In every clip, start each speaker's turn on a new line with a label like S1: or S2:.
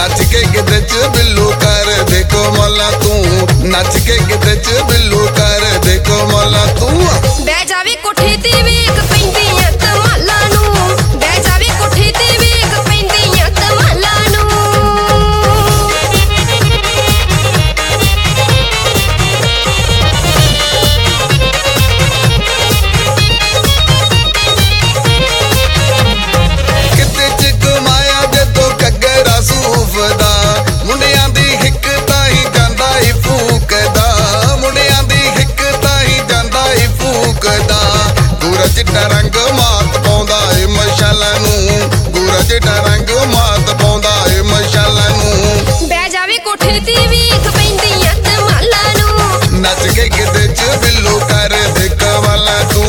S1: नच के गिद्ध च बिल्लू कर देखो मौला तू नच के गिद्ध च बिल्लू कर देखो मौला तू
S2: बह जावे कोठे ते वेख पैंदियां धमालां नूं बह जावे कोठे ते वेख पैंदियां धमालां नूं
S1: किते च कमाया जदों घग्गरा सूफदा मुंडियां दी हिक ताई जांदा ही फूकदा मुंडियां दी हिक ताई जांदा ही फूकदा गोरा चिट्टा रंग मात पाउंदा ए मशाला नूं गोरा चिट्टा रंग मात पाउंदा ए मशाला नूं
S2: बह जावे कोठे ते वेख पैंदियां धमालां नूं
S1: नच के गिद्ध च बिल्लू कर देख वाला तू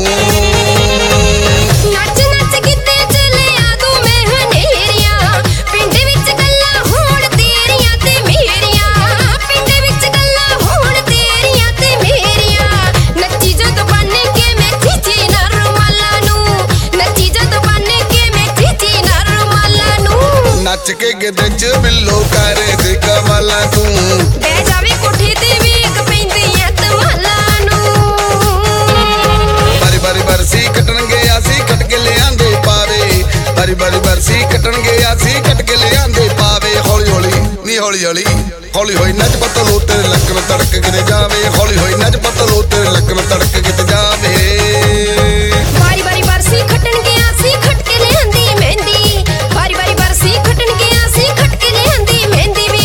S2: नच नच गिद्दे च लिया तू मैं हनेरियां पिंड विच गल्लां होण तेरियां ते मेरियां पिंड विच गल्लां होण तेरियां ते मेरियां नच्ची जद बन के मैं खिची ना रुमालां नूं नच्ची जद बन के मैं खिची ना रुमालां नूं
S1: नच के गिद्ध च बिल्लू कर देख वाला तू
S2: बह जावे कोठे ते वेख पैंदियां धमालां नूं
S1: बारी बारी बरसी कटन गया सी कट के ले आंदे पावे बारी बारी बरसी कटन गया सी कट के ले आंदे पावे हौली हौली नी हौली हौली हौली होई नच पतलो तेरे लक में तड़क किते जावे हौली होई नच पतलो तेरे लक में तड़क किते जावे
S2: बारी बारी बरसी खटन गया सी खट के ले आंदी मेहंदी बारी बारी बरसी खटन गया सी खट के ले आंदी मेहंदी वी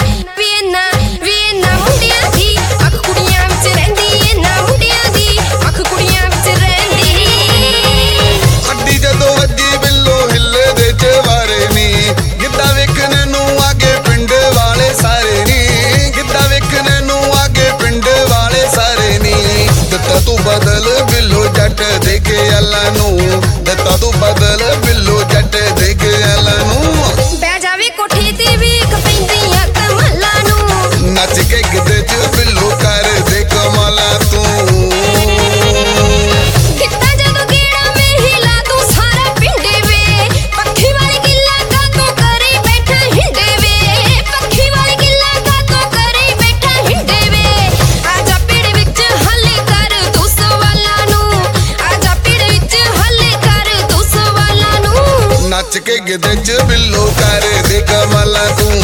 S2: इन्ना मुंडियां दी अख कुड़ियां विच रहिंदी इन्ना मुंडियां दी अख कुड़ियां विच रहिंदी
S1: हड्डी जदों वज्जी बिल्लो हिले दे चवारे नी गिद्धा वेखने नूं आगे पिंड वाले सारे नी गिद्धा वेखने नूं आगे पिंड वाले सारे नी दत्ता तू बदल बिल्लो जट देखे अल्लाह नूं दत्ता तू बदल बिल्लो जट देखे अल्लाह नूं
S2: बह जावे कोठे ते वेख पैंदियां धमालां नूं
S1: नच के गिद्ध च बिल्लो कर देख मौला तू
S2: कित्ता जदों गेड़ा में हिला तू सारा पिंड वे पक्खी वाली गिल्ला का तू करे बैठा हिंडे वे पक्खी वाली गिल्ला का तू करे बैठा हिंडे वे आजा पेड़ विच हल्ले कर तू सवालां नूं आजा पेड़ विच हल्ले कर तू सवालां नूं
S1: नच के गिद्ध च बिल्लो कर देख मौला तू